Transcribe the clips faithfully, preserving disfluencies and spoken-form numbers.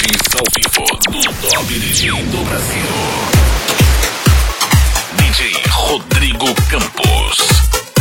Mixagens ao vivo do Top D J do Brasil. D J Rodrigo Campos.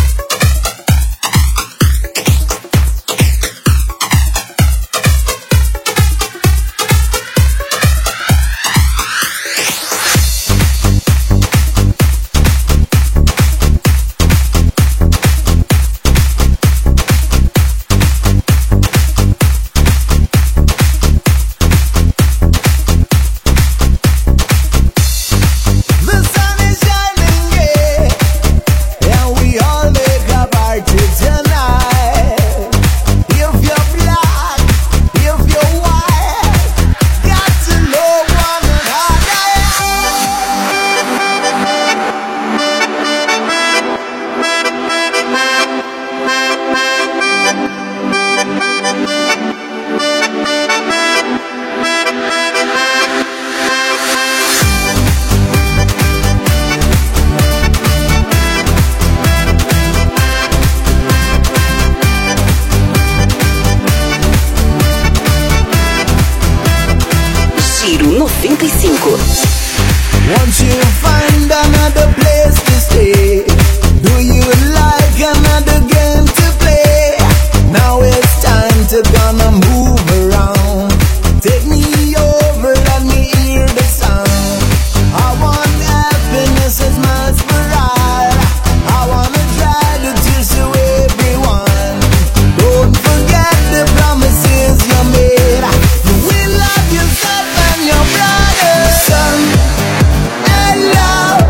noventa e cinco. Won't you find another place to stay? Do you like another game to play? Now it's time to gonna move around. Take me over, let me hear the sound. I want happiness as much for all. I wanna dry the tears to everyone. Don't forget the promises you made. You will love yourself and your brother. Son and love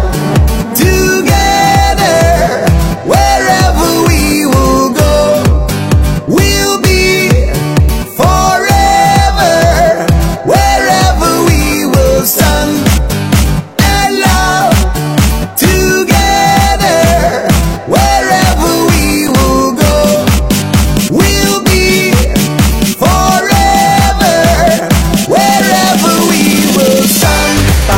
together. Wherever we will go, we'll be forever. Wherever we will stand and love together. Wherever we will go, we'll be forever. Wherever we will stand.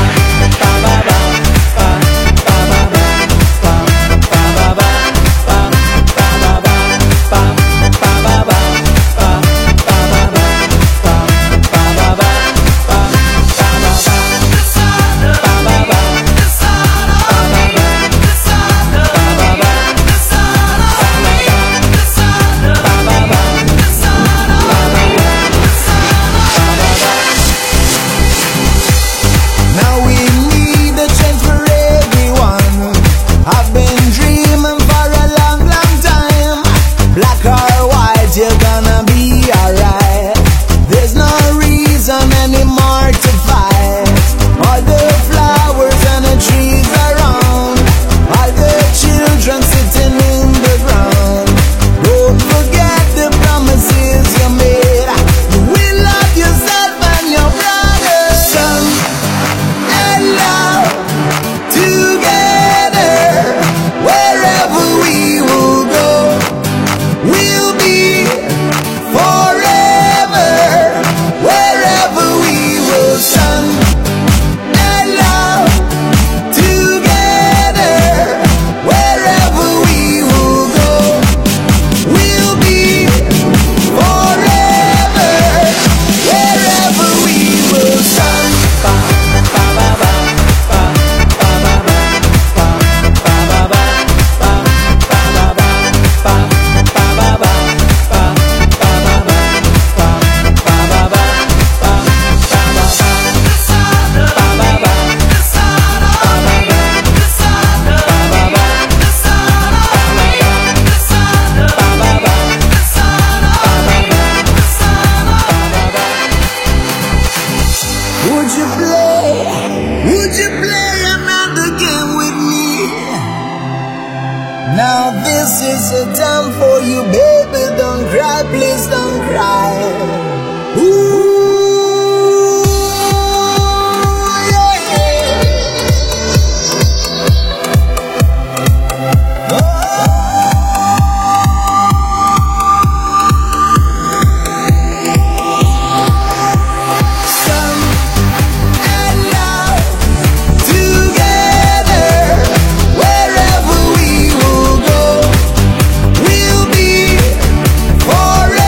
Now we need a change for everyone. I've been dreaming for a long, long time. Black or white, you're gonna be alright. There's no reason anymore to fight. All the flowers and the trees around, all the children sitting in the ground. Don't forget the promises you made. You will love yourself and your brother. Son and love together. Wherever we will go, we'll be forever. Wherever we will stand and love together. Wherever we will go, we'll be forever. Wherever we will stand. Would you play? Would you play another game with me? Now this is the time for you, baby. Don't cry, please don't cry. Ooh, yeah, yeah. Son and love together. Wherever we will go, we'll be forever.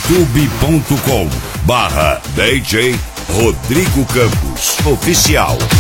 youtube ponto com barra D J Rodrigo Campos Oficial.